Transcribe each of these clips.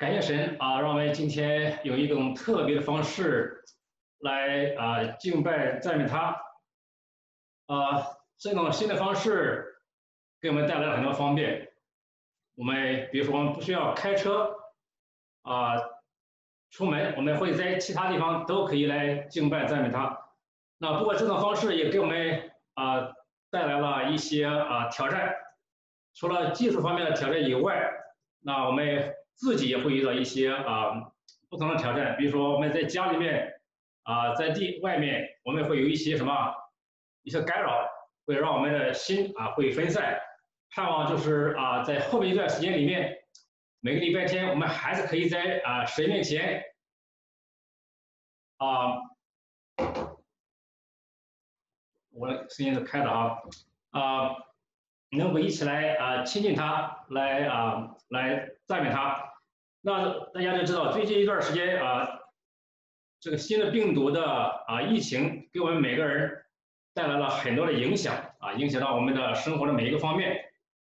感谢神啊，让我们今天有一种特别的方式来敬拜赞美他这种新的方式给我们带来了很多方便。我们比如说我们不需要开车啊出门，我们会在其他地方都可以来敬拜赞美他。那不过这种方式也给我们带来了一些挑战，除了技术方面的挑战以外，那我们自己也会遇到一些不同的挑战，比如说我们在家里面在外面，我们会有一些一些干扰，会让我们的心会分散。盼望就是在后面一段时间里面，每个礼拜天我们还是可以在神面前我的声音是开的能够一起来亲近他，来赞美他。那大家都知道，最近一段时间这个新的病毒的疫情给我们每个人带来了很多的影响影响到我们的生活的每一个方面。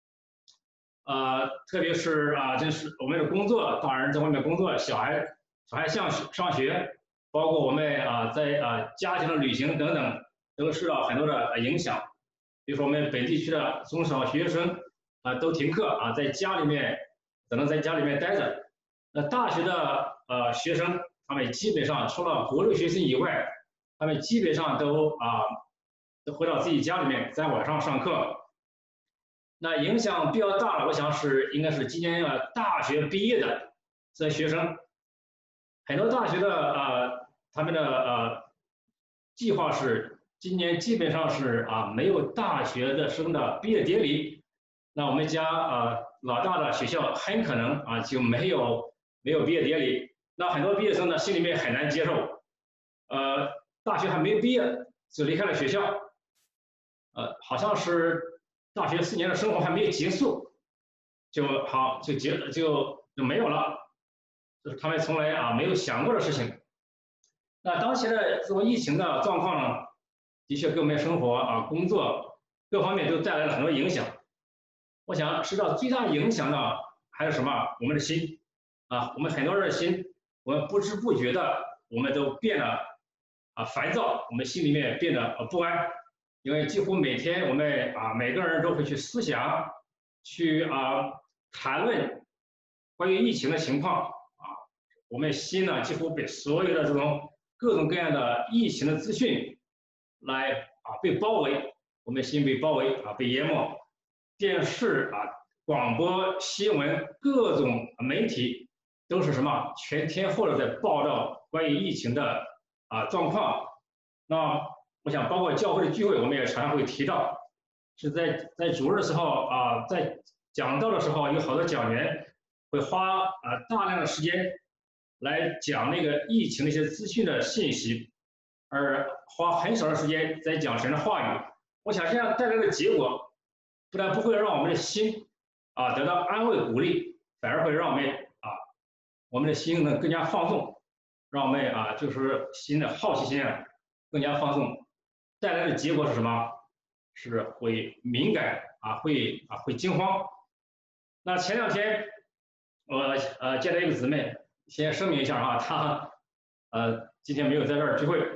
特别是就是我们的工作，大人在外面工作，小孩上学，包括我们在家庭的旅行等等，都受到很多的影响。比如说我们本地区的中小学生都停课在家里面只能在家里面待着。那大学的学生，他们基本上除了国内学生以外，他们基本上都回到自己家里面，在网上上课。那影响比较大的，我想应该是今年大学毕业的这些学生，很多大学的他们的计划是今年基本上是没有大学的生的毕业典礼。那我们家老大的学校很可能就没有毕业典礼。那很多毕业生呢心里面很难接受，大学还没有毕业就离开了学校，好像是大学4年的生活还没有结束，就没有了，这是他们从来没有想过的事情。那当前的这种疫情的状况呢，的确给我们生活工作各方面都带来了很多影响。我想受到最大影响的还是什么？我们的心我们很多人的心，我们不知不觉的我们都变得烦躁，我们心里面变得不安。因为几乎每天我们每个人都会去思想，去谈论关于疫情的情况我们心呢几乎被所有的这种各种各样的疫情的资讯来被包围，我们心被包围被淹没。电视广播、新闻各种媒体都是什么全天候的在报道关于疫情的状况。那我想，包括教会的聚会，我们也常常会提到，是在主日的时候在讲道的时候，有好多讲员会花大量的时间来讲那个疫情的一些资讯的信息，而花很少的时间在讲神的话语。我想这样带来的结果，不但不会让我们的心得到安慰鼓励，反而会让我们的心呢更加放纵，让我们就是心的好奇心更加放纵。带来的结果是什么？是会敏感会惊慌。那前2天我见到一个姊妹，先声明一下她今天没有在这儿聚会。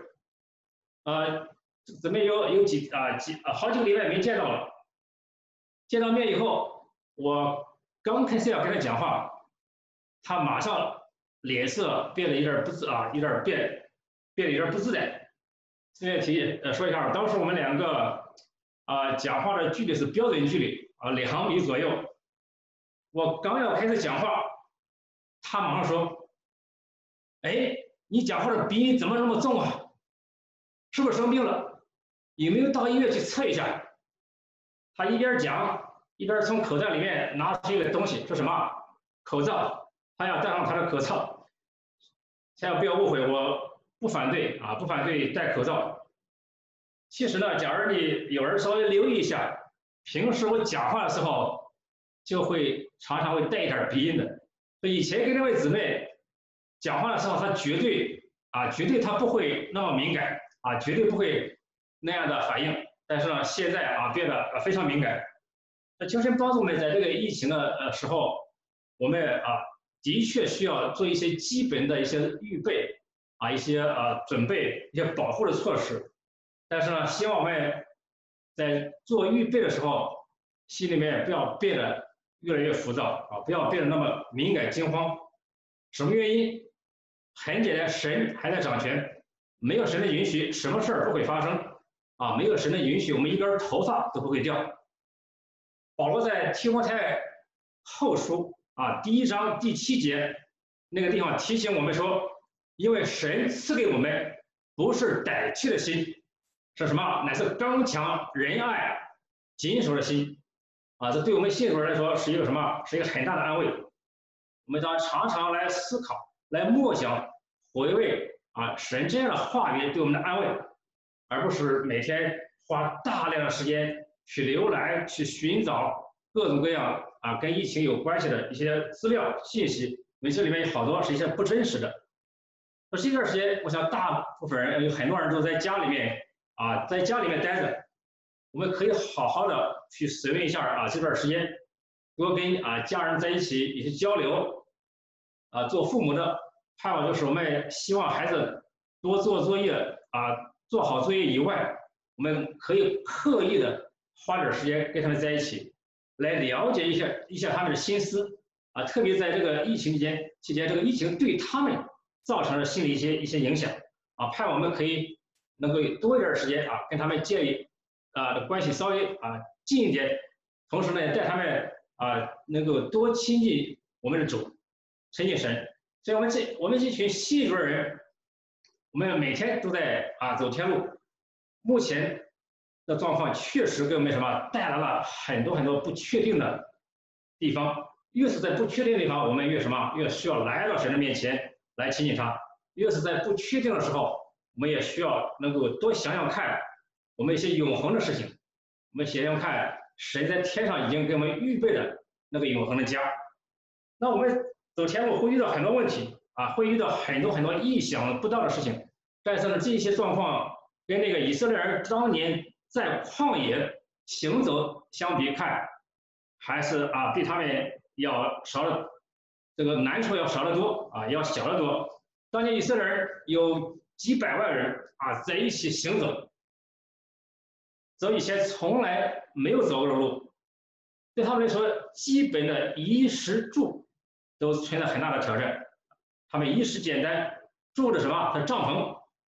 姊妹有好几个礼拜没见到了。见到面以后，我刚开始要跟她讲话，她马上脸色变得有点不自在。现在说一下，当时我们2个讲话的距离是标准距离2米左右。我刚要开始讲话，他马上说：“哎，你讲话的鼻音怎么那么重啊？是不是生病了？有没有到医院去测一下？”他一边讲一边从口袋里面拿出一个东西，是什么？口罩。他要戴上他的口罩。千万不要误会，我不反对不反对戴口罩。其实呢，假如你有人稍微留意一下，平时我讲话的时候就会常常会带一点鼻音的。所以以前跟那位姊妹讲话的时候，她绝对她不会那么敏感绝对不会那样的反应。但是呢，现在变得非常敏感。那求神帮助我们在这个疫情的时候，我们的确需要做一些基本的一些预备啊，一些准备，一些保护的措施。但是呢，希望我们在做预备的时候，心里面不要变得越来越浮躁啊，不要变得那么敏感惊慌。什么原因？很简单，神还在掌权，没有神的允许，什么事儿不会发生啊？没有神的允许，我们一根头发都不会掉。保罗在提摩太后书1章第7节那个地方提醒我们说，因为神赐给我们不是胆怯的心，是什么？乃是刚强、仁爱、谨守的心啊！这对我们信徒人来说是一个什么？是一个很大的安慰。我们常常来思考、来默想、回味神这样的话语对我们的安慰，而不是每天花大量的时间去浏览、去寻找各种各样跟疫情有关系的一些资料信息，因为这里面有好多是一些不真实的。这段时间，我想大部分人有很多人都在家里面在家里面待着，我们可以好好的去使用一下这段时间，多跟家人在一起一些交流做父母的盼望就是我们希望孩子多做作业做好作业以外，我们可以刻意的花点时间跟他们在一起，来了解一下他们的心思特别在这个疫情期间，这个疫情对他们造成了心理一些影响盼望我们可以能够多一点时间跟他们建立的关系稍微近一点，同时呢也带他们能够多亲近我们的主，亲近神。所以我们这群信主的人，我们每天都在走天路。目前的状况确实给我们什么带来了很多不确定的地方。越是在不确定的地方，我们越需要来到神的面前来亲近他。越是在不确定的时候，我们也需要能够多想想看我们一些永恒的事情。我们想想看神在天上已经给我们预备的那个永恒的家。那我们走天路会遇到很多问题会遇到很多意想不到的事情。但是呢，这些状况跟那个以色列人当年在旷野行走相比看，还是比他们要少的这个难处要少得多要小得多。当年以色列人有几百万人在一起行走，走以前从来没有走过的路，对他们来说，基本的衣食住都存在很大的挑战。他们衣食简单，住的什么？的帐篷。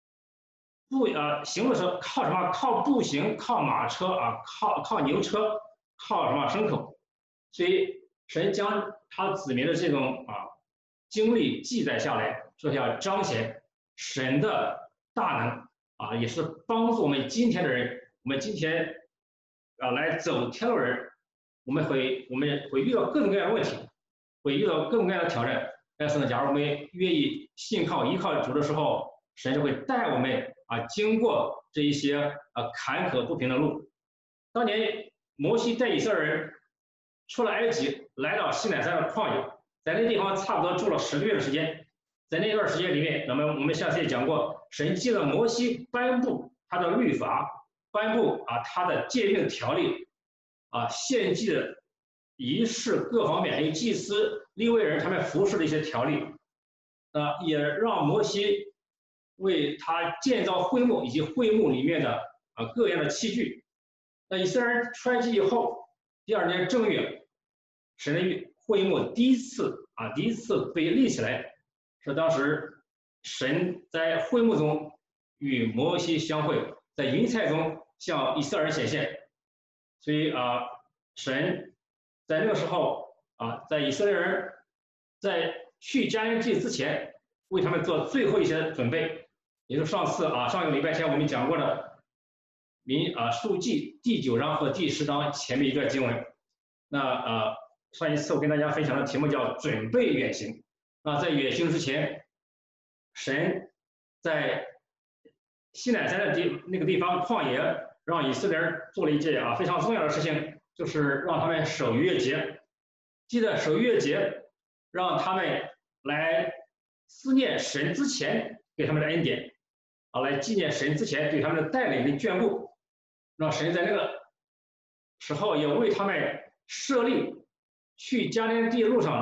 行的时候靠什么？靠步行，靠马车靠牛车，靠什么牲口。所以神将他子民的这种经历记载下来，说要彰显神的大能也是帮助我们今天的人。我们今天来走天路人，我们会遇到各种各样的问题，会遇到各种各样的挑战。但是呢，假如我们愿意信靠依靠主的时候，神就会带我们经过这一些坎坷不平的路。当年摩西带以色列人出了埃及，来到西乃山的旷野，在那地方差不多住了10个月的时间。在那段时间里面，那么我们上次也讲过，神借了摩西颁布他的律法，颁布他的诫命条例献祭的仪式各方面，还有祭司利未人他们服侍的一些条例也让摩西为他建造会幕以及会幕里面的各样的器具。那以色列人出埃及以后，第2年正月，神的会幕第一次被立起来，是当时神在会幕中与摩西相会，在云彩中向以色列人显现。所以神在那个时候在以色列人在去迦南地之前，为他们做最后一些准备，也就是上个礼拜天我们讲过的述记第9章和第10章前面一段经文。那上一次我跟大家分享的题目叫准备远行。那在远行之前，神在西乃山的那个地方旷野，让以色列人做了一件非常重要的事情，就是让他们守逾越节。记得守逾越节，让他们来思念神之前给他们的恩典来纪念神之前对他们的带领跟眷顾。让神在那个时候也为他们设立去迦南地路上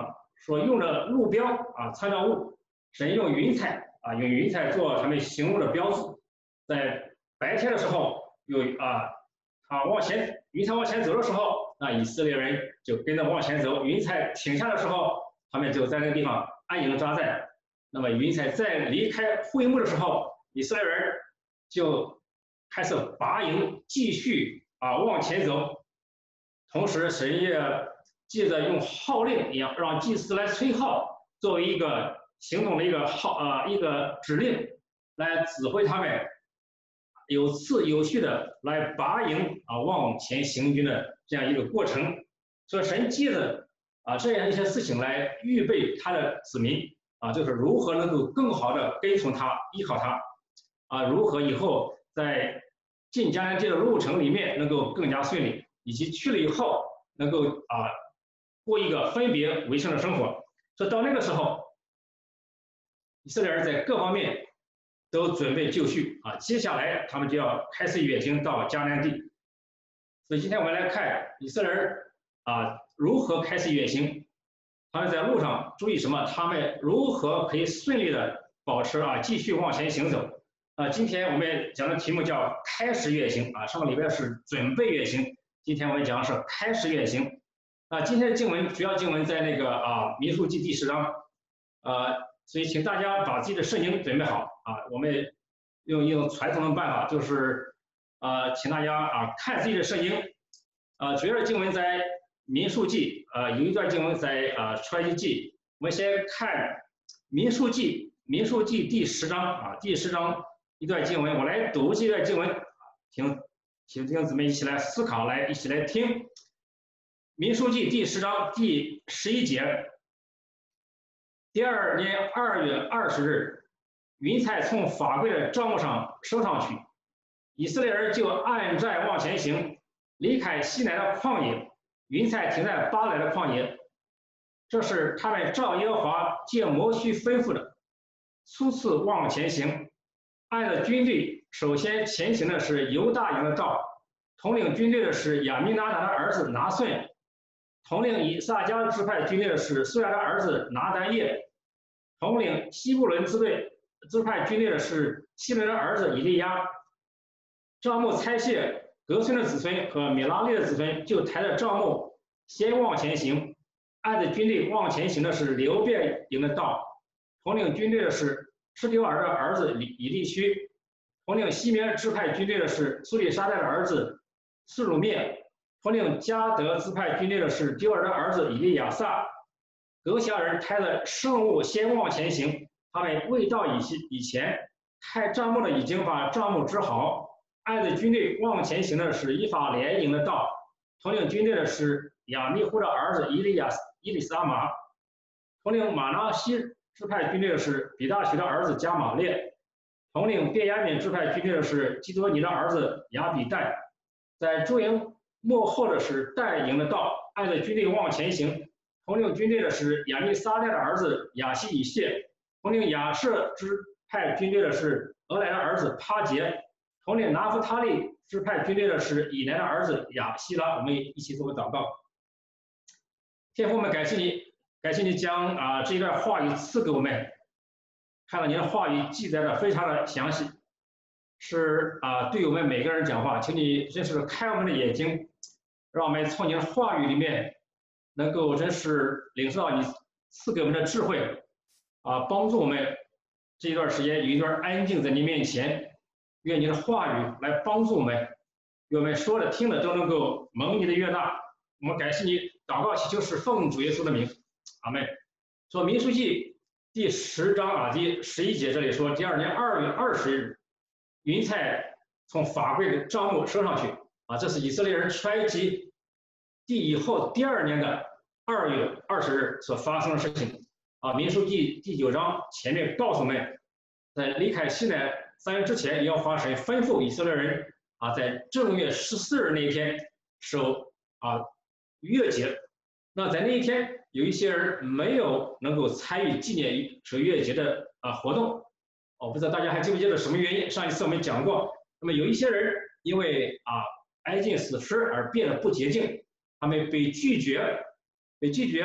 所用的路标啊参照物，神用云彩啊，用云彩做他们行路的标志。在白天的时候，云彩往前走的时候，那以色列人就跟着往前走；云彩停下的时候，他们就在那个地方安营扎寨。那么云彩再离开会幕的时候，以色列人就开始拔营，继续往前走。同时，神也借着用号令一样，让祭司来吹号，作为一个行动的一个指令，来指挥他们有次有序的来拔营往前行军的这样一个过程。所以神借着这样一些事情来预备他的子民就是如何能够更好的跟从他，依靠他如何以后在进迦南地的路程里面能够更加顺利，以及去了以后能够过一个分别为圣的生活。所以到那个时候，以色列人在各方面都准备就绪接下来他们就要开始远行到迦南地。所以今天我们来看以色列人如何开始远行，他们在路上注意什么，他们如何可以顺利的保持继续往前行走。今天我们讲的题目叫开始远行上个礼拜是准备远行，今天我们讲的是开始远行。今天的经文主要经文在那个民数记第10章所以请大家把自己的圣经准备好我们用传统的办法，就是请大家看自己的圣经主要的经文在民数记有一段经文在出埃及记。我们先看民数记第10章第10章一段经文，我来读这段经文，请弟兄姊妹一起来思考，一起来听。民数记第10章第11节，第2年2月20日，云彩从法柜的帐幕上升上去，以色列人就按寨往前行，离开西南的旷野，云彩停在巴来的旷野。这是他们照耶和华借摩西吩咐的，初次往前行。按着军队，首先前行的是犹大营的道，统领军队的是亚米拿达的儿子拿顺，统领以撒迦支派军队的是苏亚的儿子拿单叶，统领西布伦支派军队的是希伦的儿子以利亚。帐幕拆卸，革孙的子孙和米拉利的子孙就抬着帐幕先往前行。按着军队往前行的是流便营的道，统领军队的是施丢尔的儿子以利虚，统领西缅支派军队的是苏里沙代的儿子示鲁灭，统领迦得支派军队的是丢尔的儿子以利亚撒。革辖人抬着圣物先往前行，他们未到以前，开帐幕的已经把帐幕支好。按着军队往前行的是以法莲营的道，统领军队的是亚密户的儿子以利撒玛，统领马拿西支派军队的是比大许的儿子加玛列，统领便雅悯支派军队的是基多尼的儿子亚比代。在驻营幕后的是但营的道，按着军队往前行，统领军队的是亚密撒代的儿子亚西以谢，统领亚舍支派军队的是俄来的儿子帕杰，统领拿弗他利支派军队的是以南的儿子亚希拉。我们一起做个祷告。天父，我们感谢你将这一段话语赐给我们，看到你的话语记载的非常的详细，是对我们每个人讲话，请你真是开我们的眼睛，让我们从你的话语里面能够真是领受到你赐给我们的智慧帮助我们这一段时间有一段安静在你面前。愿你的话语来帮助我们，愿我们说的听的都能够蒙你的悦纳。我们感谢你，祷告祈求是奉主耶稣的名，阿们。说民数记第10章第11节这里说，第2年2月20日，云彩从法柜的帐幕升上去这是以色列人出埃及地以后第2年的2月20日所发生的事情民数记第9章前面告诉我们，在离开西南3月之前，耶和华神吩咐以色列人在正月14日那一天守月节。那在那一天，有一些人没有能够参与纪念守月节的活动。我不知道大家还记不记得什么原因？上一次我们讲过。那么有一些人因为挨近死尸而变得不洁净，他们被拒绝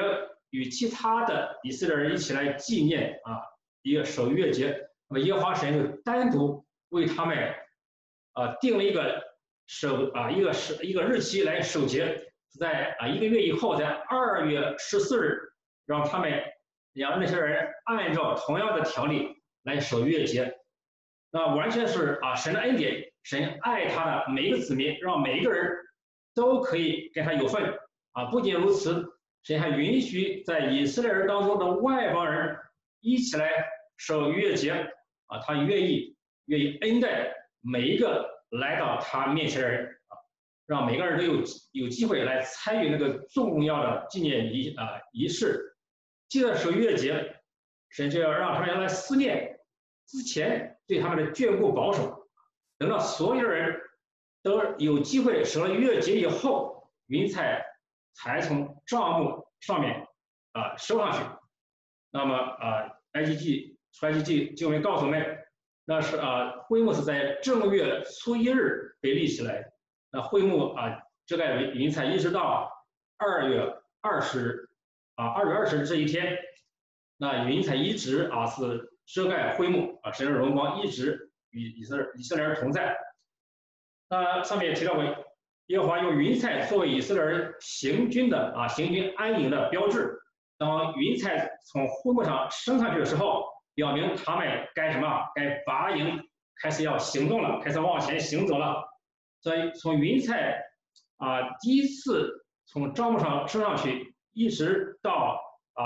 与其他的以色列人一起来纪念一个守逾越节。那么耶和华神就单独为他们定了一个一个日期来守节，在1个月以后，在2月14日，让那些人按照同样的条例来守逾越节。那完全是神的恩典，神爱他的每一个子民，让每一个人都可以跟他有份不仅如此，神还允许在以色列人当中的外邦人一起来守逾越节他愿意恩待每一个来到他面前的人让每个人都有机会来参与那个重要的纪念仪式。记得守逾越节，神就要让他们来思念之前对他们的眷顾保守，等到所有人都有机会守了逾越节以后，云彩才从帐幕上面收上去。那么出埃及记经文告诉我们，那是会幕是在正月初1日被立起来。那会幕遮盖云彩一直到2月20日这一天，那云彩一直是遮盖会幕神的荣光一直与以色列人同在。那上面也提到过，耶和华用云彩作为以色列人行军安营的标志。当云彩从会幕上升上去的时候，表明他们该拔营，开始要行动了，开始往前行走了。所以从云彩第一次从帐幕上升上去，一直到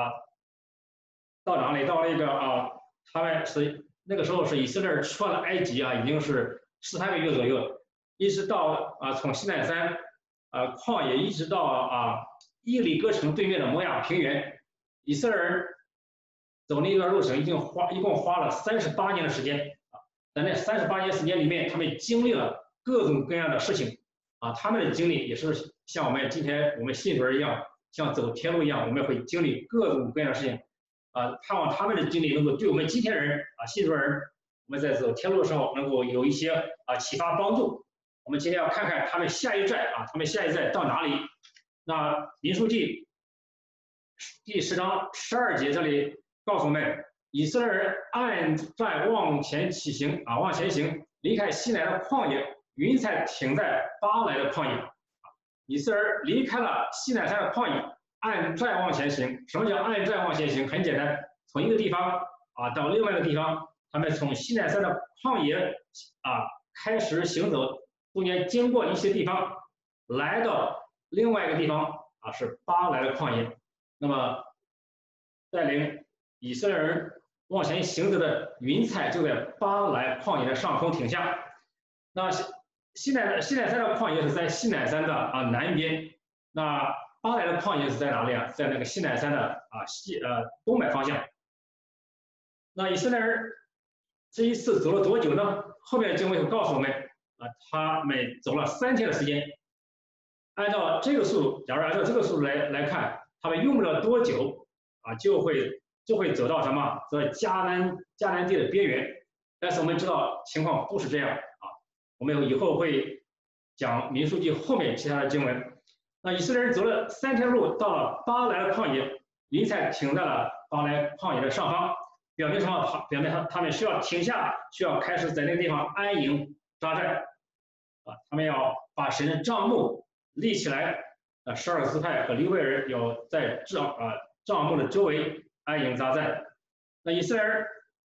哪里？到那个他们是那个时候是以色列人出了埃及已经是13个月左右，一直到从西奈山旷野一直到耶利哥城对面的摩亚平原，以色列人走那段路程一共花了38年的时间在那38年时间里面，他们经历了各种各样的事情他们的经历也是像我们今天我们信主人一样，像走天路一样，我们会经历各种各样的事情盼望他们的经历能够对我们今天人信主人，我们在走天路的时候能够有一些启发帮助。我们今天要看看他们下一站到哪里。那民数记第10章12节这里告诉我们，以色列人按站往前行，离开西奈的旷野，云彩停在巴来的旷野。以色列人离开了西奈山的旷野，按站往前行。什么叫按站往前行？很简单，从一个地方到另外一个地方，他们从西奈山的旷野开始行走，中间经过一些地方，来到另外一个地方是巴来的旷野。那么带领以色列人往前行走的云彩就在巴来旷野的上空停下。那西奈山的旷野是在西奈山的南边，那巴来的旷野是在哪里在那个西奈山的东北方向。那以色列人这一次走了多久呢？后面经文会告诉我们他们走了3天的时间。按照这个数，假如按照这个数来看，他们用不了多久就会走到什么？走到迦南地的边缘。但是我们知道情况不是这样我们以后会讲民数记后面其他的经文。那以色列人走了3天路，到了巴来的旷野，云彩停在了巴来旷野的上方，表明什么？表明他们需要停下，需要开始在那个地方安营扎寨他们要把神的帐幕立起来，12个支派和利未人要在帐幕的周围安营扎寨。那以色列人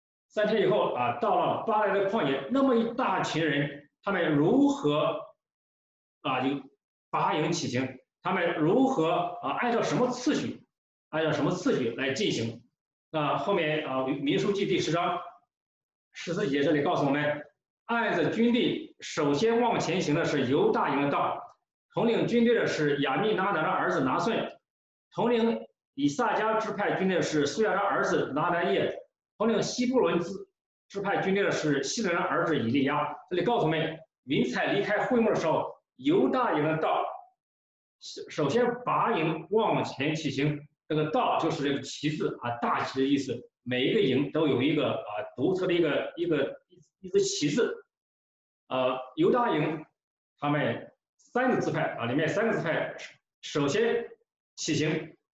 3天以后到了巴来的旷野，那么一大群人，他们如何就拔营起行？他们如何按照什么次序来进行？那后面民数记第10章14节这里告诉我们，按着军地首先往前行的是犹大营的道，统领军队的是亚密拿达的儿子拿顺，统领以萨迦支派军队的是苏亚的儿子拿单叶，统领西布伦支派军队的是希伦的儿子以利亚。这里告诉我们，云彩离开会幕的时候，犹大营的道首先拔营往前起行。这个道就是这个旗字大旗的意思，每一个营都有一个独特的一只旗字。犹大营他们3个支派里面3个支派首先起行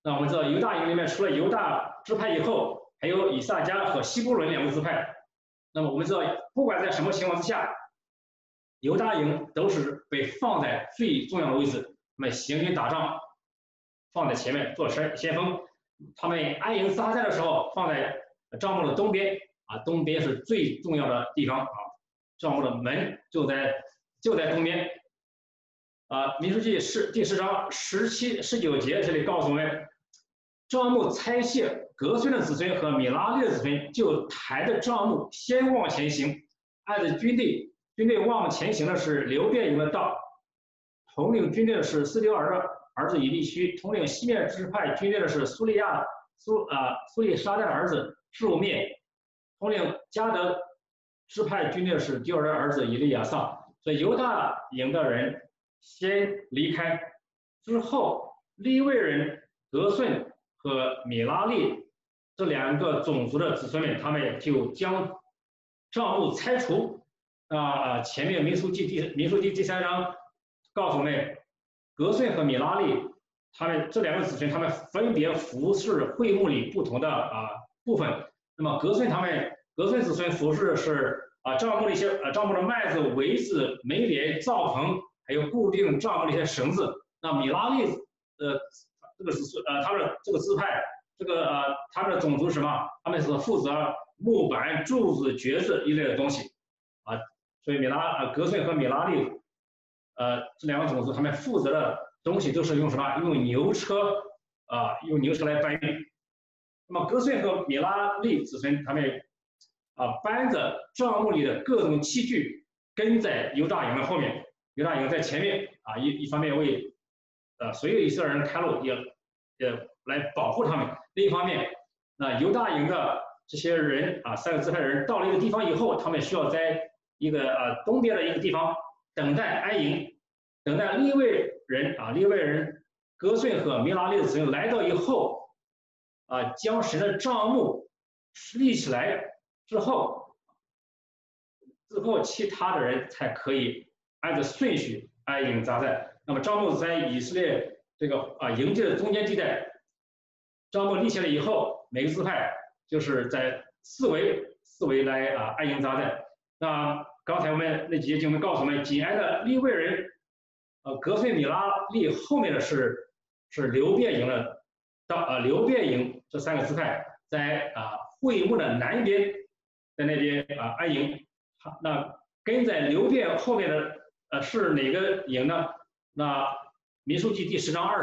那我们知道犹大营里面除了犹大支派以后，还有以萨迦和西布伦两个支派。那么我们知道，不管在什么情况之下，犹大营都是被放在最重要的位置，那么行军打仗放在前面做先锋。他们安营扎寨的时候放在帐幕的东边啊，东边是最重要的地方啊，帐幕的门就在东边。民数记第10章17、19节这里告诉我们，帐幕拆卸革孙的子孙和米拉利的子孙，就抬着帐幕先往前行，按着军队往前行的是流便营的道，统领军队的是斯丢儿子以利虚，统领西面支派军队的是苏利沙代的儿子示乌灭，统领加德支派军队的是丢尔的儿子以利亚撒。所以犹大营的人先离开，之后利未人革顺和米拉利这两个种族的子孙们，他们就将帐幕拆除。前面民数记第3章告诉我们，革顺和米拉利他们这两个子孙，他们分别服侍会幕里不同的部分。那么革顺子孙服侍是帐幕的一些帐幕的麦子、围子、门帘、罩棚，还有固定帐幕的一些绳子。那米拉利这个子孙他们的这个支派，他们的种族是什么？他们是负责木板、柱子、橛子一类的东西所以革顺和米拉利这两个种族，他们负责的东西都是用什么？用牛车来搬运。那么革顺和米拉利子孙，他们搬着帐幕里的各种器具，跟在犹大营的后面，犹大营在前面一方面为所有以色列人开路，也来保护他们。另一方面，犹大营的这些人3个支派的人到了一个地方以后，他们需要在一个东边的一个地方等待安营，等待利未人革顺和米拉利的子孙来到以后将神的帐幕立起来之后，其他的人才可以按照顺序安营扎寨。那么帐幕在以色列这个营地的中间地带，帐幕立起来以后，每个支派就是在四围来安营扎寨。那刚才我们那几节经文告诉我们，紧挨着利未人革顺米拉利后面的是流便营的流便营这3个支派在会幕的南边，在那边安营。那跟在流便后面的是哪个营呢？那民数记第10章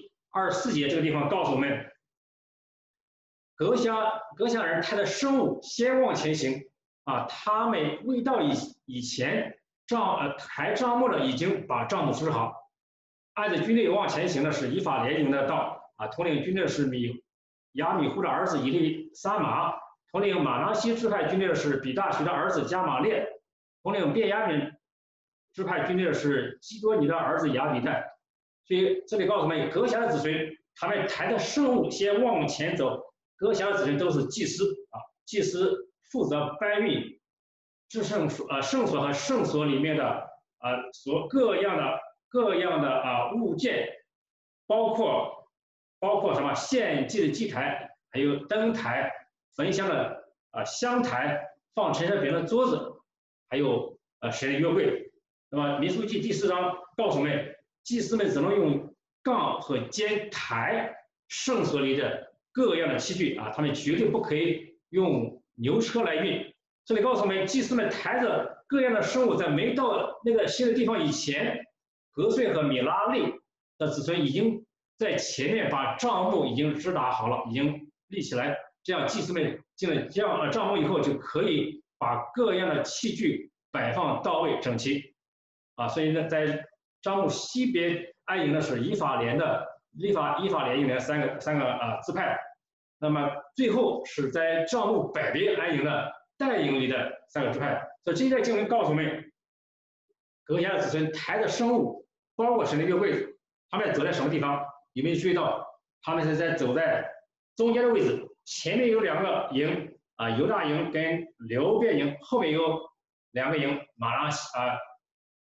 21、24节这个地方告诉我们，革辖人抬的生物先往前行他们未到以前抬帐幕的已经把帐幕支好，按着军队往前行的是以法莲营的道统领军队是亚米户的儿子以利撒玛，统领马拿西支派军队的是比大许的儿子加玛列，统领便雅悯支派军队的是基多尼的儿子亚比代。所以这里告诉我们，革辖的子孙他们抬的圣物先往前走，革辖的子孙都是祭司祭司负责搬运至圣所和圣所里面的各样的物件，包括什么献祭的祭台，还有灯台、焚香的香台、放陈设饼的桌子，还有神的约柜。那么民数记第4章告诉我们，祭司们只能用杠和肩抬圣所里的各样的器具他们绝对不可以用牛车来运。这里告诉我们，祭司们抬着各样的生物，在没到那个新的地方以前，革顺和米拉利的子孙已经在前面把帐幕已经支打好了，已经立起来。这样祭司们进了帐幕以后，就可以把各样的器具摆放到位整齐所以呢，在帐幕西边安营的是以法莲营的三个支派。那么最后是在帐幕北边安营的代营里的3个支派。所以这一段经文告诉我们，革辖的子孙抬的生物，包括神的约柜，他们走在什么地方？有没有注意到？他们是走在中间的位置，前面有2个营犹大营跟流便营，后面有2个营马拉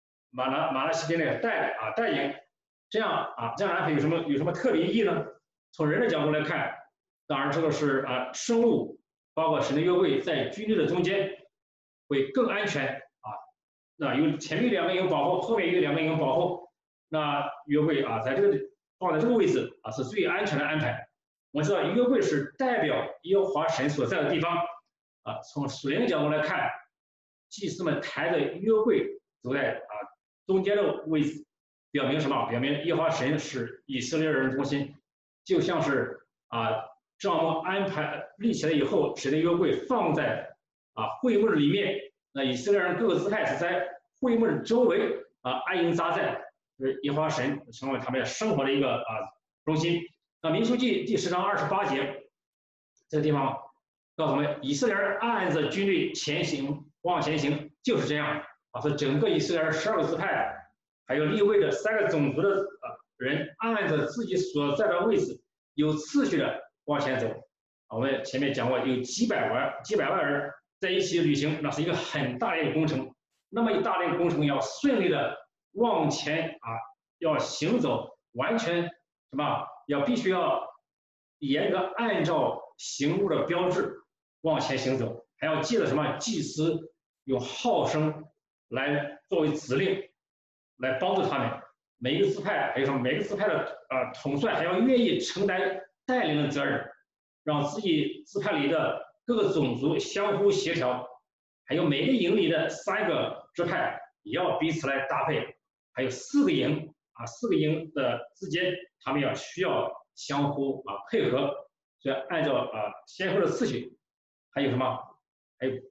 西边的代营。这样安排有什么特别意义呢？ 从人的角度来看，当然这个是生物，包括神的约柜在军队的中间会更安全啊。那有前面两个营保护，后面有两个营保护，那约柜在这个放在这个位置是最安全的安排。我知道约柜是代表耶和华神所在的地方从属灵的角度来看，祭司们抬着约柜走在中间的位置，表明什么？表明耶和华神是以色列人中心，就像是帐幕安排立起来以后，神的约柜放在会幕里面，那以色列人各个支派是在会幕周围安营扎寨，耶和华神成为他们生活的一个中心。那民数记第10章28节这个地方告诉我们，以色列人按着军队往前行，就是这样说整个以色列人12个支派，还有立位的3个种族的人，按着自己所在的位置，有次序的往前走。我们前面讲过，有几百万人在一起旅行，那是一个很大的一个工程。那么一大的一个工程要顺利的往前要行走，完全必须要严格按照行路的标志往前行走，还要记得祭司用号声来作为指令，来帮助他们。每一个支派还有每个支派的统帅还要愿意承担带领的责任，让自己支派里的各个种族相互协调，还有每个营里的3个支派也要彼此来搭配，还有4个营4个营的之间他们需要相互配合，所以按照先后的次序，还有还有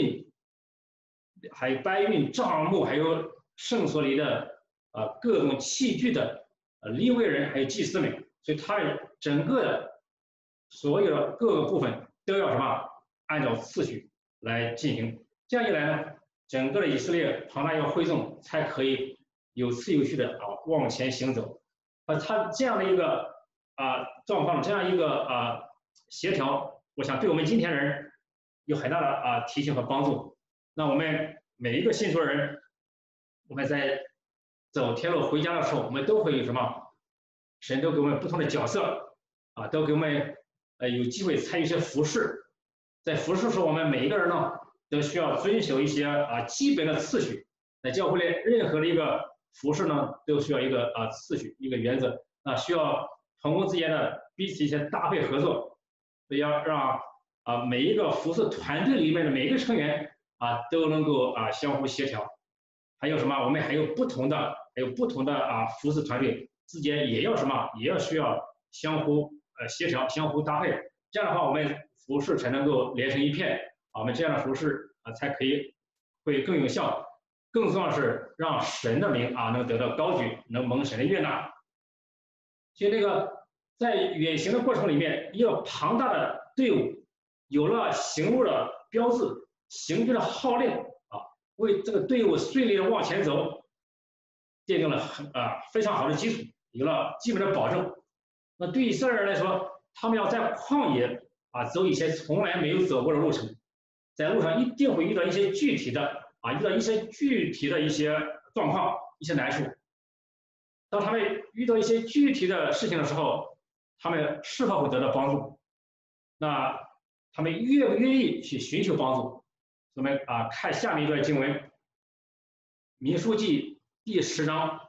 搬运帐幕，还有圣所里的各种器具的利未人，还有祭司们，所以他们整个的所有的各个部分都要按照次序来进行。这样一来呢，整个的以色列庞大一个会众才可以有次有序的往前行走。他这样的一个状况，这样一个协调，我想对我们今天人有很大的提醒和帮助。那我们每一个信主的人，我们在走天路回家的时候，我们都会有神都给我们不同的角色都给我们有机会参与一些服事。在服事的时候，我们每一个人呢都需要遵守一些基本的次序。在教会里，任何的一个服事呢都需要一个次序，一个原则。需要同工之间的彼此一些搭配合作，所以要让每一个服事团队里面的每一个成员都能够相互协调。还有我们还有不同的服事团队之间也要也要需要相互协调、相互搭配。这样的话，我们服事才能够连成一片我们这样的服事才会更有效。更重要的是让神的名能得到高举，能蒙神的悦纳。所以在远行的过程里面，一个庞大的队伍有了行路的标志、行军的号令为这个队伍顺利的往前走奠定了非常好的基础，有了基本的保证。那对以色列人来说，他们要在旷野走一些从来没有走过的路程，在路上一定会遇到一些具体的一些状况、一些难处。当他们遇到一些具体的事情的时候，他们是否会得到帮助？那他们愿不愿意去寻求帮助？我们看下面一段经文，民数记第10章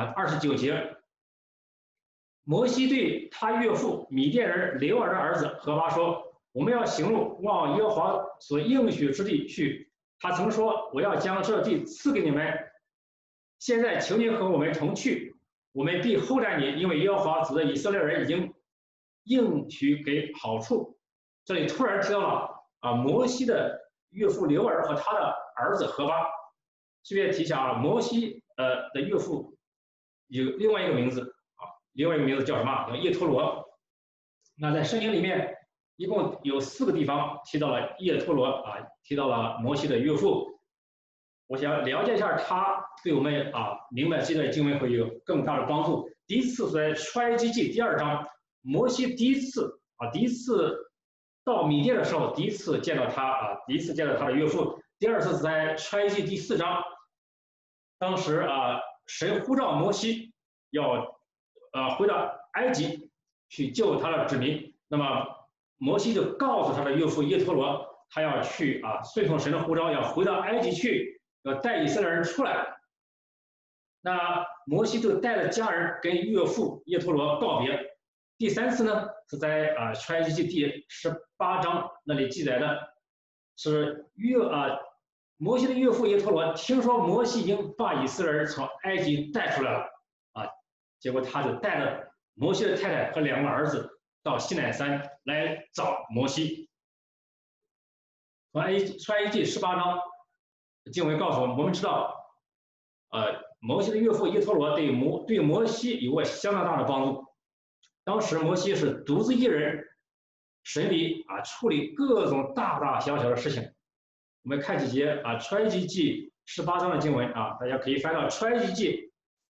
29节，摩西对他岳父米甸人流尔的儿子何巴说：“我们要行路往耶和华所应许之地去。他曾说，我要将这地赐给你们。现在求你和我们同去，我们必厚待你，因为耶和华指着以色列人已经应许给好处。”这里突然提到了摩西的岳父流尔和他的儿子何巴。顺便提一下摩西的岳父有另外一个名字另外一个名字叫叫叶托罗。那在圣经里面一共有4个地方提到了叶托罗提到了摩西的岳父。我想了解一下他，对我们明白这段经文会有更大的帮助。第一次是在出埃及记第2章，摩西第一次到米甸的时候，第一次见到他的岳父。第二次是在出埃及第4章，当时神呼召摩西要回到埃及， 去救他的子民。那么摩西就告诉他的岳父耶陀罗，他要去顺从神的呼召，要回到埃及去，要带以色列人出来。那摩西就带着家人跟岳父耶陀罗告别。第3次呢是在出埃及记第18章那里记载的，是摩西的岳父耶陀罗听说摩西已经把以色列人从埃及带出来了结果他就带着摩西的太太和2个儿子到西乃山来找摩西。出埃及记18章经文告诉我们，我们知道摩西的岳父耶陀罗对摩西有过相当大的帮助。当时摩西是独自一人审理处理各种大大小小的事情。我们看几节出埃及记18章的经文大家可以翻到出埃及记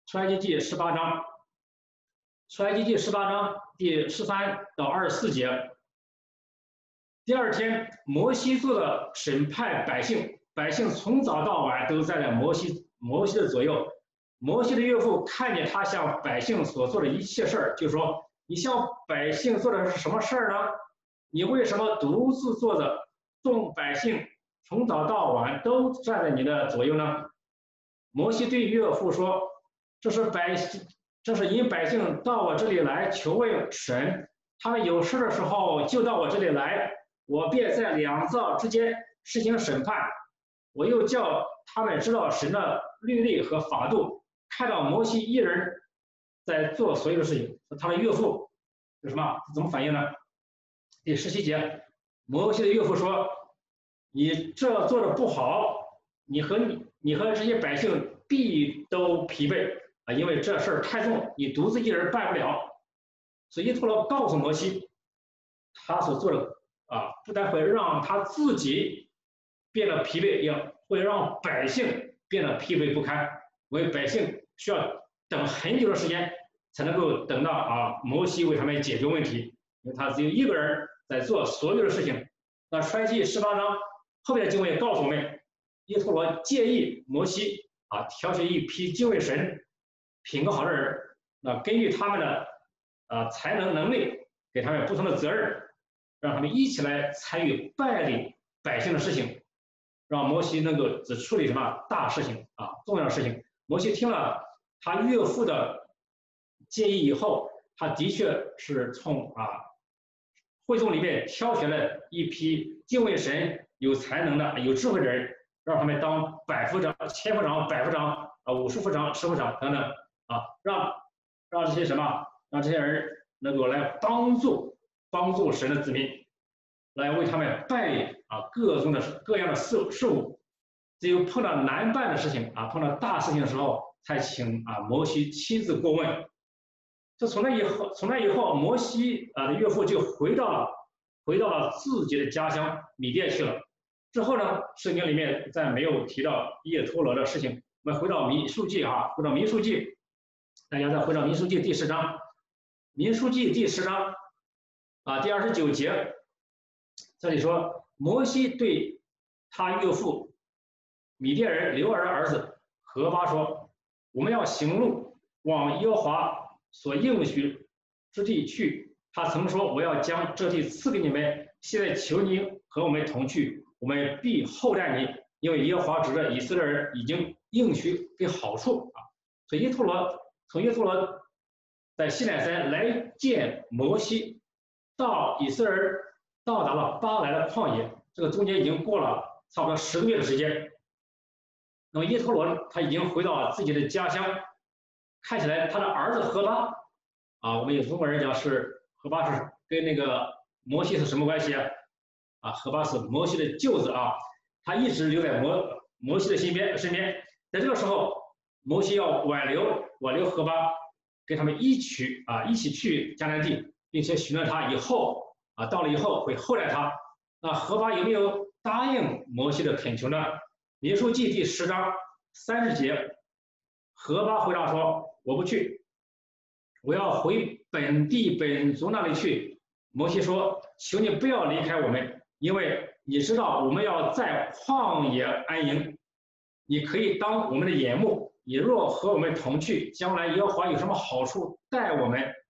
18章，出埃及记18章第13到24节。第2天，摩西做了审判百姓，百姓从早到晚都站在摩西的左右。摩西的岳父看见他向百姓所做的一切事儿，就说：“你向百姓做的是什么事儿呢？你为什么独自坐着？众百姓从早到晚都站在你的左右呢？”摩西对岳父说：“这是因百姓到我这里来求问神，他们有事的时候就到我这里来，我便在2造之间实行审判。我又叫他们知道神的律例和法度。”看到摩西一人在做所有的事情，他的岳父有什么？怎么反应呢？第17节，摩西的岳父说：“你这做的不好，你和这些百姓必都疲惫因为这事儿太重，你独自一人办不了。”所以耶陀罗告诉摩西，他所做的不但会让他自己变得疲惫，也会让百姓变得疲惫不堪。因为百姓需要等很久的时间才能够等到摩西为他们解决问题，因为他只有一个人在做所有的事情。那出埃及18章后面的经文也告诉我们，耶陀罗建议摩西挑选一批敬畏神、品格好的人，根据他们的才能能力，给他们不同的责任，让他们一起来参与办理百姓的事情，让摩西能够只处理什么大事情重要的事情。摩西听了他岳父的建议以后，他的确是从会众里面挑选了一批敬畏神、有才能的、有智慧的人，让他们当百夫长、千夫长、百夫长、50夫长、10夫长等等让这些让这些人能够来帮助神的子民，来为他们办理各样的事务。只有碰到难办的事情碰到大事情的时候，才请摩西亲自过问。从那以后，摩西的岳父就回到了自己的家乡米甸去了。之后呢，圣经里面再没有提到耶陀罗的事情。我们回到民数记大家再回到民数记第10章，民数记第10章第29节，这里说摩西对他岳父米甸人流尔的儿子何巴说：“我们要行路往耶和华所应许之地去。他曾说：我要将这地赐给你们。现在求你和我们同去，我们必厚待你，因为耶和华指着以色列人已经应许给好处所以耶陀罗在西乃山来见摩西，到以色列人到达了巴来的旷野，这个中间已经过了差不多10个月的时间。那么耶陀罗他已经回到自己的家乡，看起来他的儿子何巴我们有中国人讲是何巴是跟那个摩西是什么关系何巴是摩西的舅子他一直留在摩西的身边。在这个时候，摩西要挽留何巴，跟他们一起去迦南地，并且许诺他以后到了以后会厚待他。那何巴有没有答应摩西的恳求呢？民数记第10章30节，何巴回答说：“我不去，我要回本地本族那里去。”摩西说：“求你不要离开我们，因为你知道我们要在旷野安营。你可以当我们的眼目，你若和我们同去，将来耶和华有什么好处待我们，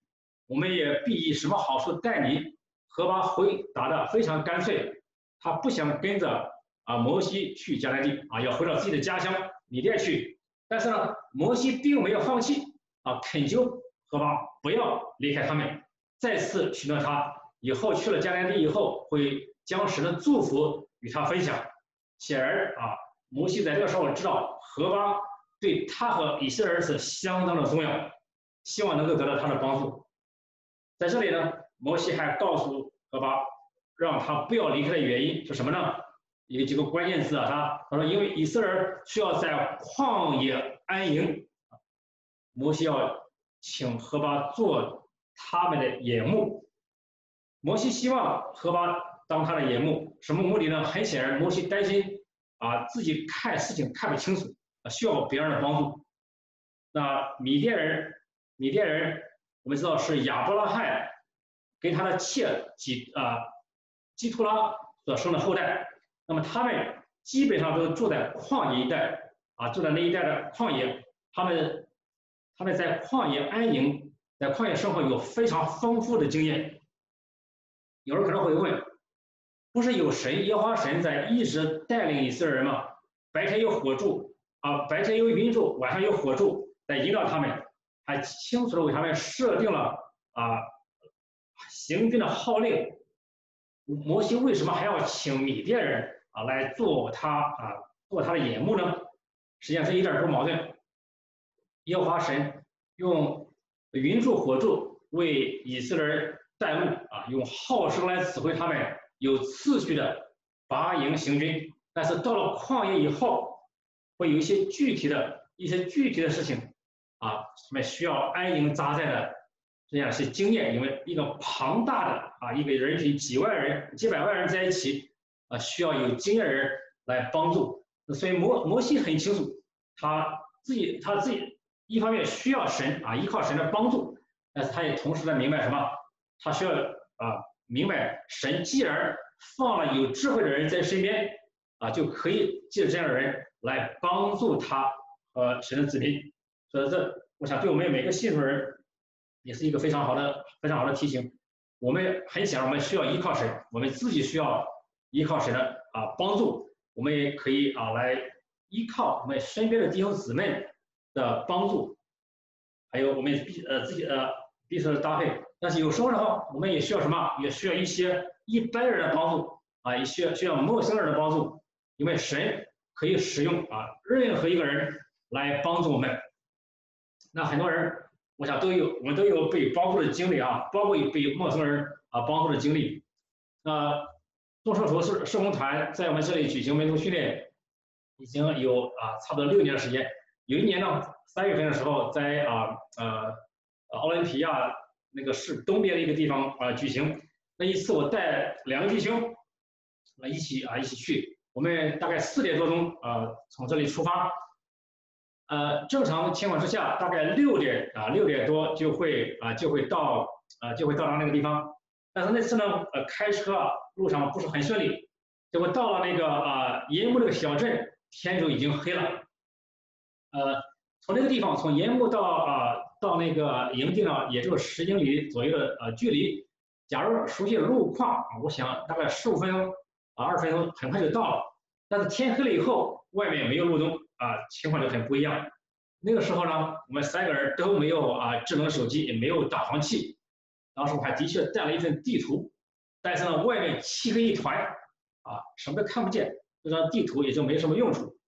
我们也必以什么好处待你。何巴回答的非常干脆，他不想跟着摩西去迦南地要回到自己的家乡米甸去。但是呢，摩西并没有放弃恳求何巴不要离开他们，再次许诺他以后去了迦南地以后会将神的祝福与他分享。显然摩西在这个时候知道何巴对他和以色列人是相当的重要，希望能够得到他的帮助。在这里呢，摩西还告诉何巴，让他不要离开的原因是什么呢？有几个关键字他说因为以色列人需要在旷野安营，摩西要请何巴做他们的眼目。摩西希望何巴当他的眼目，什么目的呢？很显然，摩西担心自己看事情看不清楚，需要别人的帮助。那米甸人，我们知道是亚伯拉罕跟他的妾基图拉所生的后代。那么他们基本上都住在旷野一带住在那一带的旷野，他们在旷野安营，在旷野生活有非常丰富的经验。有人可能会问，不是有神耶和华神在一直带领以色列人吗？白天有火柱白天有云柱，晚上有火柱在引导他们，还清楚的为他们设定了行军的号令。摩西为什么还要请米甸人来做他的眼目呢？实际上是一点不矛盾。耶和华神用云柱火柱为以色列人带路用号声来指挥他们有次序的拔营行军。但是到了旷野以后，会有一些具体的事情他们需要安营扎寨的这样是经验，因为一个庞大的一个人群几百万人在一起需要有经验的人来帮助。所以摩西很清楚，他自己一方面需要神依靠神的帮助，但是他也同时在明白什么？他需要明白神既然放了有智慧的人在身边就可以借着这样的人来帮助他和神的子民。所以我想对我们每个信徒人也是一个非常好的提醒。我们很显然我们需要依靠神，我们自己需要依靠神的帮助，我们也可以来依靠我们身边的弟兄姊妹的帮助，还有我们自己彼此的搭配。但是有时候的话，我们也需要什么？也需要一些一般人的帮助也需要陌生人的帮助，因为神可以使用任何一个人来帮助我们。那很多人我想我们都有被帮助的经历包括被陌生人帮助的经历。众圣徒施工团在我们这里举行门徒训练已经有差不多6年的时间。有一年呢，3月份的时候，在奥林匹亚那个市东边的一个地方举行。那一次我带2个弟兄一起去，我们大概4点多钟从这里出发。正常情况之下，大概6点多就会到达那个地方。但是那次呢，开车路上不是很顺利，结果到了那个盐木这个小镇，天就已经黑了。从这个地方从盐木到那个营地呢，也就10英里左右的距离。假如熟悉路况，我想大概15分钟20分钟很快就到了。但是天黑了以后，外面没有路灯情况就很不一样。那个时候呢，我们3个人都没有智能手机，也没有导航器。当时我还的确带了一份地图，但是呢，外面漆黑一团什么都看不见，这张地图也就没什么用处。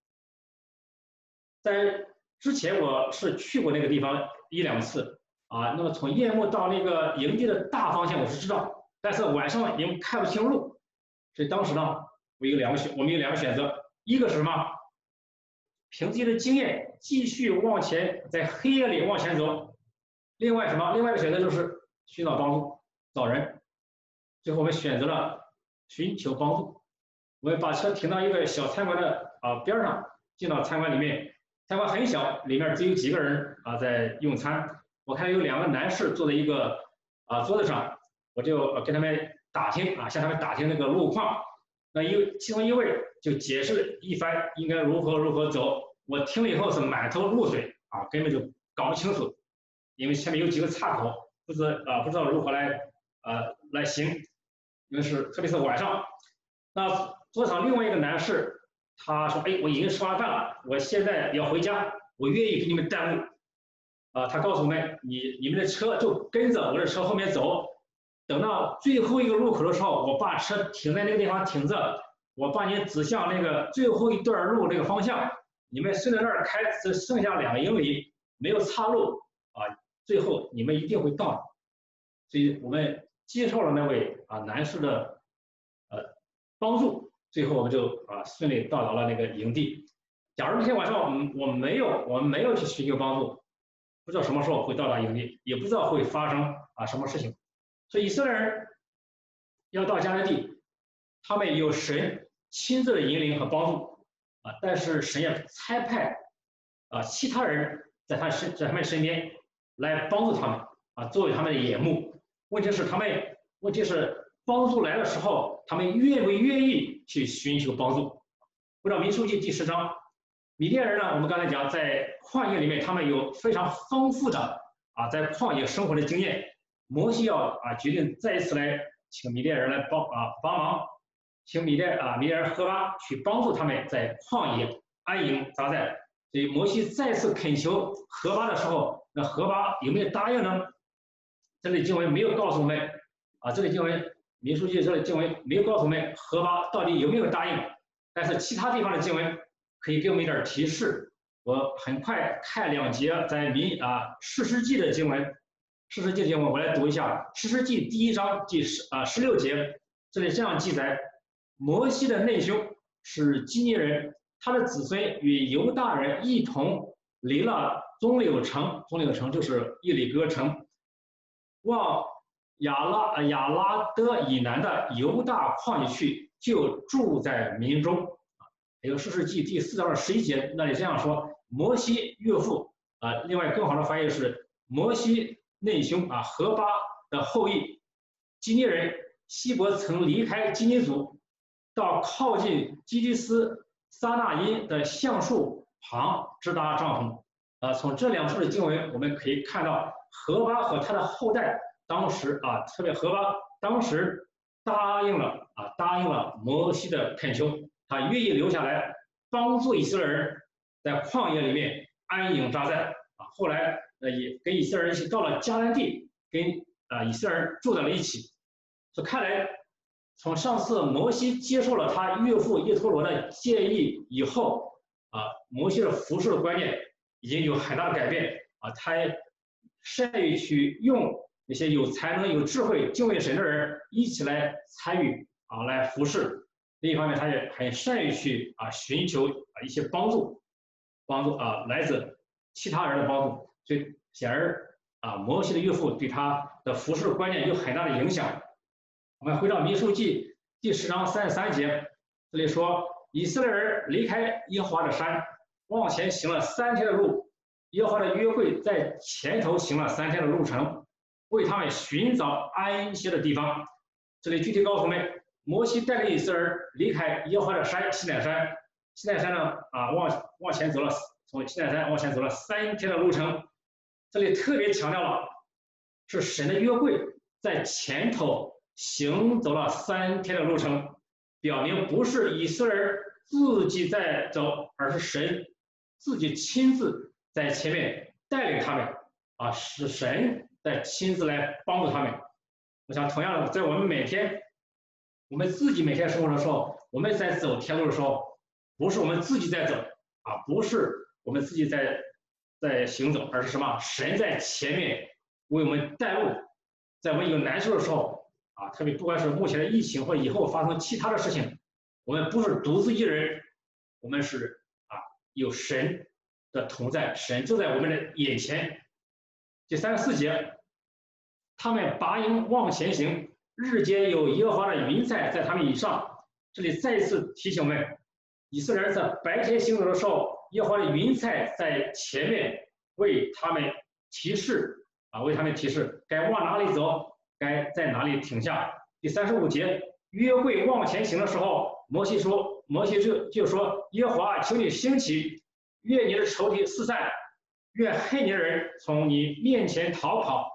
在之前我是去过那个地方1、2次那么从夜幕到那个营地的大方向我是知道，但是晚上因为看不清路，所以当时呢，我们有2个选择，一个是什么？凭自己的经验继续往前，在黑夜里往前走。另外一个选择就是寻找帮助，找人。最后我们选择了寻求帮助。我们把车停到一个小餐馆的边上，进到餐馆里面。餐馆很小，里面只有几个人在用餐。我看有2个男士坐在一个桌子上，我就跟他们向他们打听那个路况。那其中一位就解释一番应该如何走。我听了以后是满头雾水根本就搞不清楚，因为前面有几个岔口， 不知道如何来行，因为特别是晚上。那座上另外一个男士，他说：“哎，我已经吃完饭了，我现在要回家，我愿意给你们带路。”他告诉我们，你们的车就跟着我的车后面走，等到最后一个路口的时候，我把车停在那个地方停着，我把你指向那个最后一段路那个方向，你们顺着那儿开，只剩下2英里，没有岔路最后你们一定会到。所以我们接受了那位男士的帮助，最后我们就顺利到达了那个营地。假如那天晚上我们没有去寻求帮助，不知道什么时候会到达营地，也不知道会发生什么事情。所以以色列人要到迦南地，他们有神亲自的引领和帮助但是神也差派其他人在他们身边来帮助他们作为他们的眼目。问题是帮助来的时候，他们愿不愿意去寻求帮助？回到民数记第10章，米甸人呢，我们刚才讲在旷野里面，他们有非常丰富的在旷野生活的经验。摩西要决定再一次来请米甸人来帮忙，请米甸人何巴去帮助他们在旷野安营扎寨。所以摩西再次恳求何巴的时候，那何巴有没有答应呢？这里经文没有告诉我们这里经文民数记这里经文没有告诉我们何巴到底有没有答应，但是其他地方的经文可以给我们一点提示。我很快看2节在士师记的经文，士师记的经文我来读一下。士师记第1章第16节，这里这样记载：摩西的内兄是基尼人，他的子孙与犹大人一同离了棕柳城，棕柳城就是耶利哥城，往亚拉德以南的犹大旷野去，就住在民中。还有士师记第4章11节，那里这样说：摩西岳父另外更好的翻译是摩西内兄何巴的后裔基尼人希伯曾离开基尼族，到靠近基迪斯撒那因的橡树旁支搭帐篷。从这2处的经文我们可以看到，何巴和他的后代当时特别何巴当时答应了摩西的恳求，他愿意留下来帮助以色列人在旷野里面安营扎寨后来也跟以色列人一起到了迦南地，跟以色列人住在了一起。所以看来，从上次摩西接受了他岳父叶忒罗的建议以后摩西的服侍的观念已经有很大的改变他善于去用那些有才能、有智慧、敬畏神的人一起来参与来服侍。另一方面，他也很善于去寻求一些帮助来自其他人的帮助。所以显然摩西的岳父对他的服侍观念有很大的影响。我们回到民数记第10章33节，这里说以色列人离开耶和华的山，往前行了3天的路，耶和华的约柜在前头行了3天的路程，为他们寻找安歇的地方。这里具体告诉我们，摩西带领以色列人离开耶和华的山西乃山，西乃山呢往前走了，从西乃山往前走了3天的路程。这里特别强调了是神的约柜在前头行走了3天的路程，表明不是以色列人自己在走，而是神自己亲自在前面带领他们是神在亲自来帮助他们。我想同样的，在我们自己每天生活的时候，我们在走天路的时候，不是我们自己在走不是我们自己在行走，而是什么？神在前面为我们带路。在我们有难受的时候特别不管是目前的疫情或者以后发生其他的事情，我们不是独自一人，我们是有神的同在，神就在我们的眼前。第34节，他们拔营往前行，日间有耶和华的云彩在他们以上。这里再一次提醒我们，以色列人在白天行走的时候，耶和华的云彩在前面为他们提示该往哪里走，该在哪里停下。第35节，约柜往前行的时候，摩西就说：耶和华，求你兴起，愿你的仇敌四散，愿恨你的人从你面前逃跑，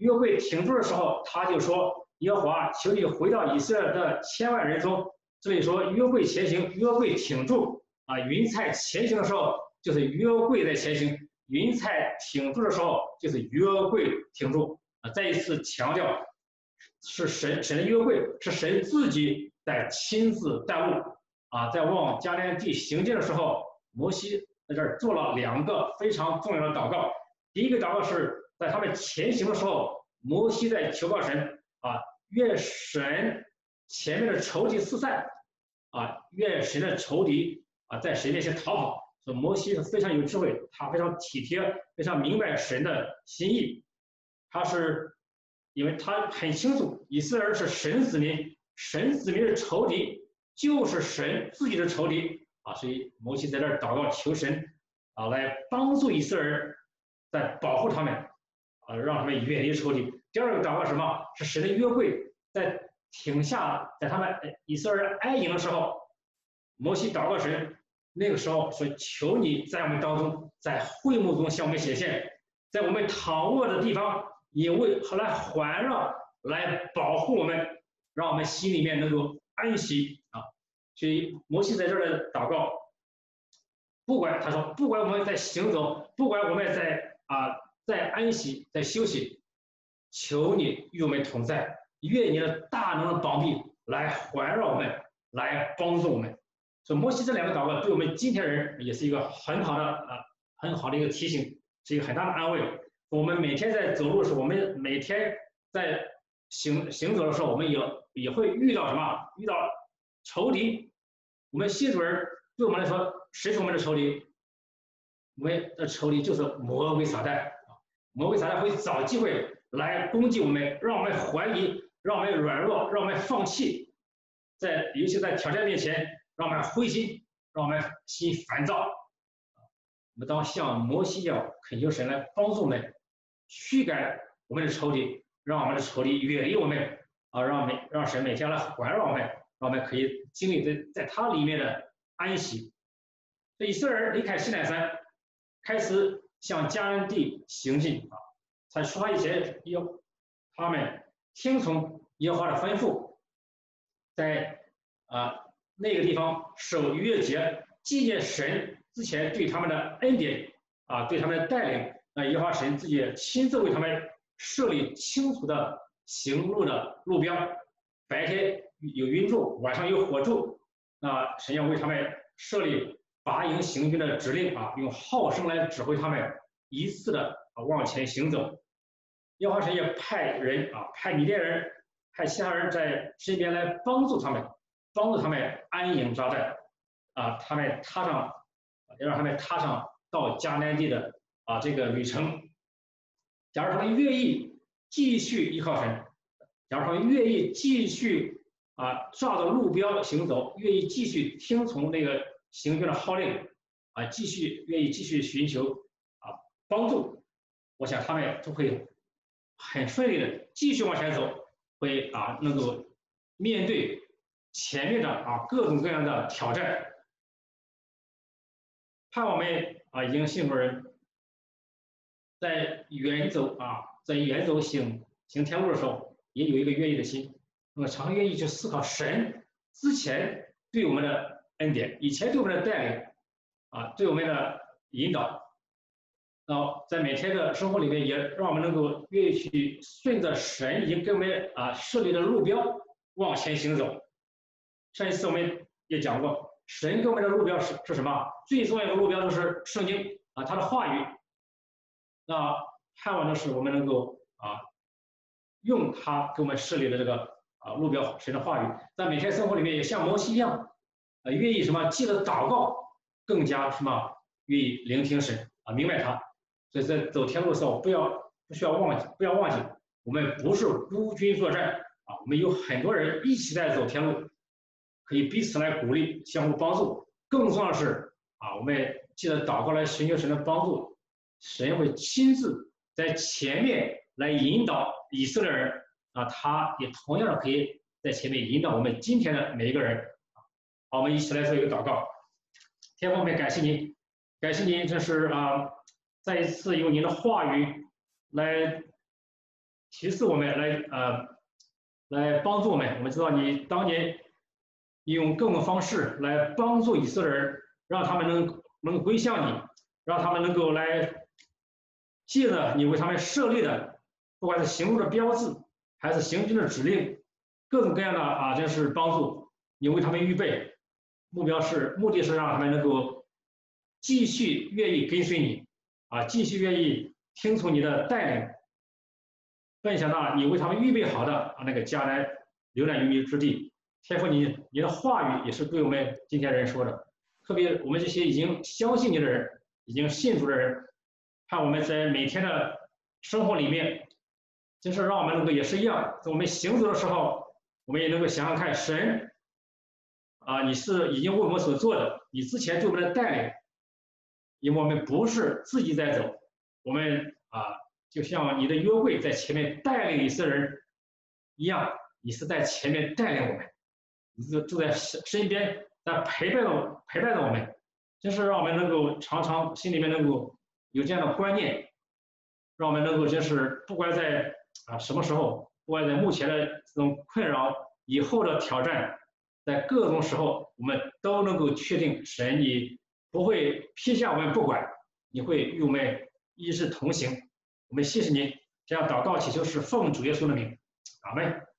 约柜停住的时候，他就说：“耶和华，求你回到以色列的千万人中。”这里说约柜前行，约柜挺住啊。云彩前行的时候，就是约柜在前行；云彩挺住的时候，就是约柜挺住啊。再一次强调，是神的约柜，是神自己在亲自带路啊。在往迦南地行进的时候，摩西在这儿做了2个非常重要的祷告。第一个祷告是在他们前行的时候，摩西在求告神啊，愿神前面的仇敌四散啊，愿神的仇敌啊在神面前逃跑。所以摩西是非常有智慧，他非常体贴，非常明白神的心意。他是因为他很清楚以色列人是神子民，神子民的仇敌就是神自己的仇敌啊，所以摩西在这儿祷告求神啊来帮助以色列人，在保护他们啊，让他们远离仇敌。第二个祷告什么？是神的约柜在停下，在他们以色列人安营的时候，摩西祷告神，那个时候说：“求你在我们当中，在会幕中向我们显现，在我们躺卧的地方，也为来环绕，来保护我们，让我们心里面能够安息啊。”所以摩西在这儿的祷告，不管他说，不管我们在行走，不管我们在安息，在休息，求你与我们同在。愿你的大能的膀臂来环绕我们，来帮助我们。所以摩西这2个祷告对我们今天人也是一个很好的一个提醒，是一个很大的安慰。我们每天在走路的时候，我们每天在行走的时候，我们也会遇到什么？遇到仇敌。我们信主人对我们来说，谁是我们的仇敌？我们的仇敌就是魔鬼撒旦。魔鬼撒旦会找机会来攻击我们，让我们怀疑，让我们软弱，让我们放弃，尤其在挑战面前，让我们灰心，让我们心烦躁。我们当像摩西一样恳求神来帮助我们，驱赶我们的仇敌，让我们的仇敌远离我们啊，让神每天来环绕我们，让我们可以经历在他里面的安息。以色列人离开西奈山，开始向迦南地行进啊。在出发以前，他们听从耶和华的吩咐，在那个地方守逾越节，纪念神之前对他们的恩典啊，对他们的带领。那耶和华神自己亲自为他们设立清楚的行路的路标，白天有云柱，晚上有火柱。那神要为他们设立拔营行军的指令啊，用号声来指挥他们一次的往前行走。耶和华神也派人啊，派米甸人，派其他人在身边来帮助他们安营扎寨啊，让他们踏上到迦南地的这个旅程。假如他们愿意继续依靠神，假如他们愿意继续照着路标行走，愿意继续听从那个行军的号令啊，愿意继续寻求帮助，我想他们都会很顺利的继续往前走，会能够面对前面的各种各样的挑战。盼我们已经信主人在远走行天路的时候，也有一个愿意的心，那么常愿意去思考神之前对我们的恩典，以前对我们的带领对我们的引导。在每天的生活里面，也让我们能够愿意去顺着神已经给我们设立的路标往前行走。上一次我们也讲过，神给我们的路标是什么？最重要的路标就是圣经他的话语。那盼望的是我们能够用他给我们设立的这个路标，神的话语，在每天生活里面也像摩西一样愿意记得祷告，更加愿意聆听神明白他。所以在走天路的时候，不要忘记，我们不是孤军作战我们有很多人一起在走天路，可以彼此来鼓励，相互帮助。更重要的是我们记得祷告来寻求神的帮助，神会亲自在前面来引导以色列人他也同样的可以在前面引导我们今天的每一个人。好，我们一起来做一个祷告。天父，我们感谢您，这是再一次用您的话语来其次我们来帮助我们知道你当年用各种方式来帮助以色列人，让他们能归向你，让他们能够来借着你为他们设立的，不管是行路的标志，还是行军的指令，各种各样的就是帮助，你为他们预备，目的是让他们能够继续愿意跟随你，继续愿意听从你的带领，分享到你为他们预备好的那个迦南流奶与蜜之地。天父你的话语也是对我们今天人说的，特别我们这些已经相信你的人，已经信主的人，看我们在每天的生活里面，就是让我们能够也是一样，在我们行走的时候，我们也能够想想看，神你是已经为我们所做的，你之前对我们的带领，因为我们不是自己在走，我们就像你的约柜在前面带领以色列人一样，你是在前面带领我们，你就在身边在陪伴着我们，就是让我们能够常常心里面能够有这样的观念，让我们能够就是不管在什么时候，不管在目前的这种困扰，以后的挑战，在各种时候，我们都能够确定神你不会撇下我们不管，你会与我们一直同行。我们谢谢您，这样祷告祈求是奉主耶稣的名，阿门。